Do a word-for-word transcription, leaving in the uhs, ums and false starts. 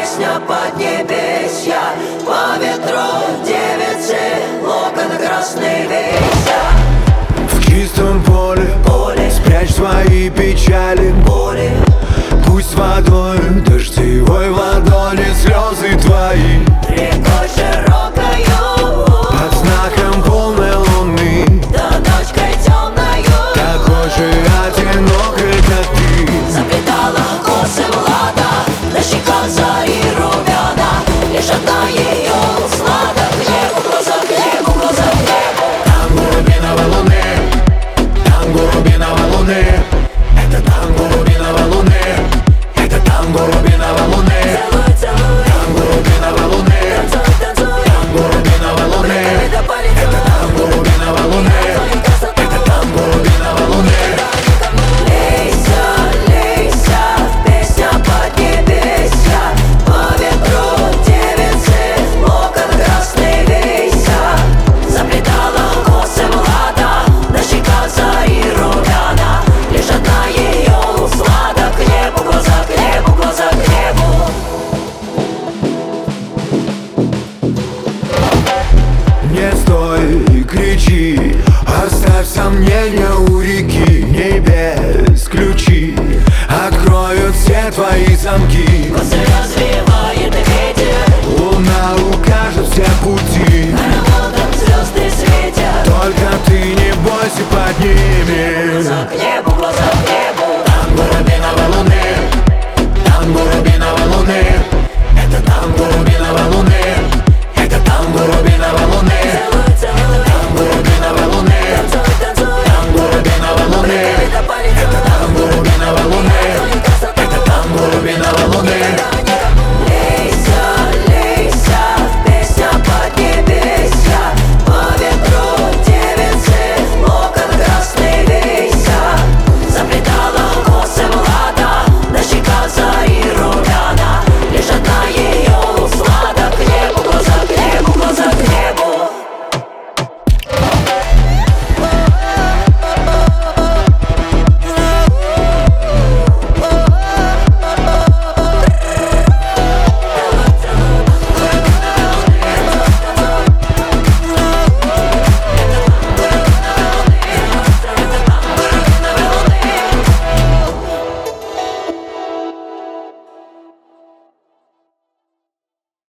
песня поднебесья. По ветру девицы локон красный веся. В чистом поле, поле спрячь свои печали, боли. пусть водой дождевой в ладони слезы твои. Рекой широкою, под знаком полной луны, да ночкой темною, такой же одинокой, как ты. заплетала косы Влада, на щеках зари румяна. Лишь одна ее услада, к небу глаза, к небу глаза, к небу. Танго рубиновой луны, танго рубиновой луны, это танго рубиновой луны, это танго рубиновой луны. Целуй, целуй, Танго рубиновой луны, танцуй, танцуй, танго рубиновой луны, да полетел. это танго рубиновой луны, это танго рубиновой луны. Лейся, лейся, песня поднебесья. По ветру девицы локон красный веся. Заплетала косы Влада, на щеках зари румяна. Лишь одна ее услада, к небу глаза, к небу глаза, к небу. Не стой и кричи, оставь сомнения у реки. Небес ключи откроют все твои замки. Косы